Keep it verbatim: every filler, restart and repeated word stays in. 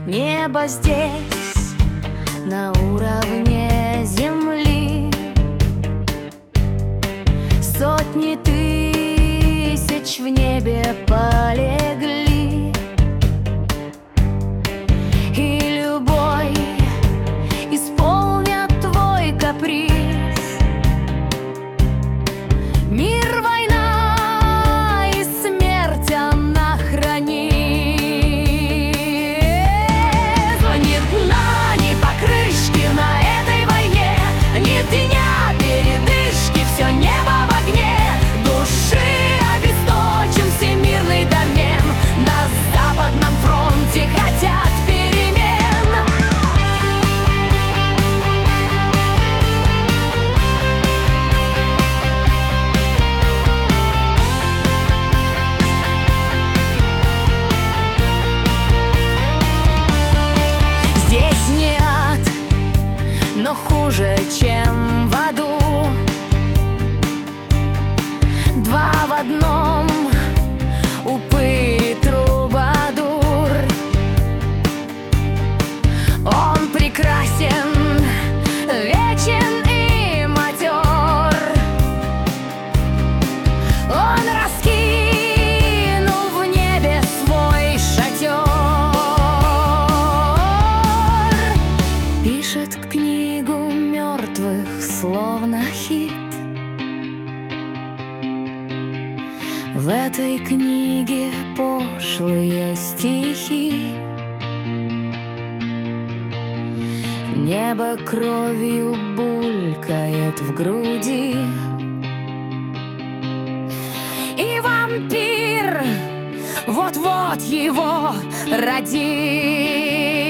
Небо здесь на уровне земли. Сотни тысяч в небе полегли, и любой исполнят твой каприз. Мир, война и смерть она хранит. Звонит на ней покрышки на этой войне. Нет дня передышки, все небо в огне. Души обесточен всемирный домен. На западном фронте хотят перемен. Здесь не ад, но хуже, чем в аду. Два в одном — упырь и трубадур. Он прекрасен, вечен и матер. Он раскинул в небе свой шатер. Пишет книгу мертвых, словно хит. В этой книге пошлые стихи. Небо кровью булькает в груди, и вампир вот-вот его родит.